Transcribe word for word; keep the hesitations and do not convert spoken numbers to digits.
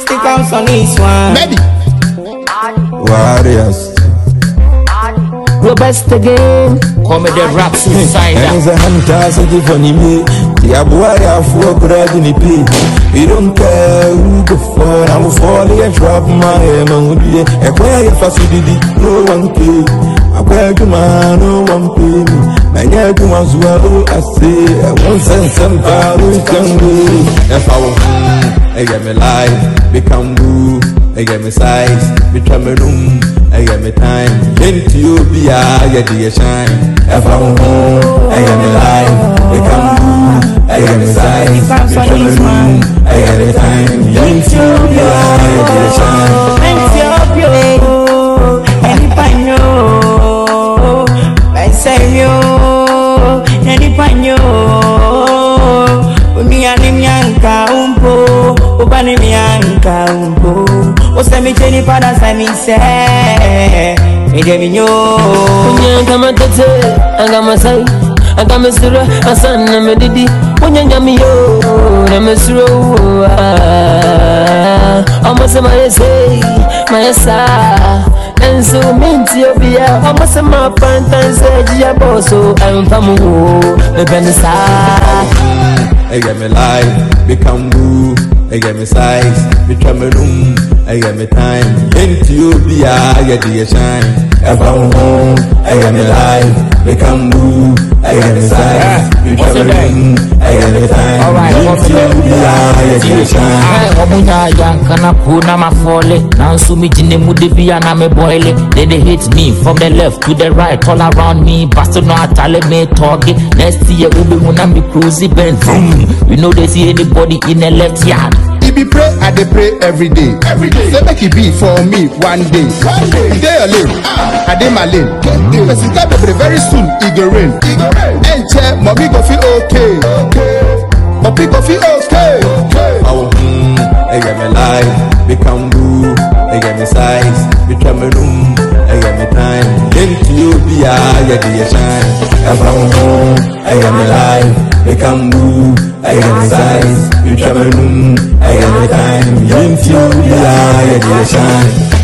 Stick out on this one. Ready. Warriors. Robust again. Come with the rap suicide. And it's a hunter city for me. The Abuaya for gradually pay. We don't care who go for. I'm falling and drop my head. And where you facility, no one pay. I wear to man, no one pay me. My near to one's well, I say, I won't send some power, we can do. If I will, I get me life, become boo. I get me size, be trouble room. I get me time, into you be I get the shine. If I want home, I get me life, become boo. I get me size, be trouble room. I get me time, into you be I get the shine. Plenty of you, any panyo, I say you, any panyo. Umi animianka umpo, ubani mianka umpo. Osemi cheni pada sami se, ide minyo. Kunya kama tete, anga masai, anga mesura, asana medidi. Kunya nyami yo, na mesura. Amase mayese, mayesa. Enso minti obia, amase ma pantanse jia boso. Ampamu, mebenisa. I get me life, become boo. I get me size, be trouble room. I get me time, into you be I get the shine. If I'm home, I get me life, become boo. I get me size, be trouble room. I get me time, into you be I get the shine. Omunya yankana kuna mafole. Nansu mi jine mudibia na me boile. They they hit me from the left to the right, all around me. Basta no atale me talkie. Next year ube muna mi cruisy bend. We know they see anybody in the left yard. If you pray, I dey pray every day. Every day. Say make it be for me one day. One day. Day your lane, I dey my lane. If it's time to very soon, it go rain. It go rain. And check, mommy go feel okay. Okay. Mommy go feel okay. Okay. Oh, mm, I get me life, become boo. I get me size, be trouble room. I get me time, into you be I get the shine. If I'm home, I get me life, become boo. I get me size, be trouble room. I get me time, into you be I get the shine.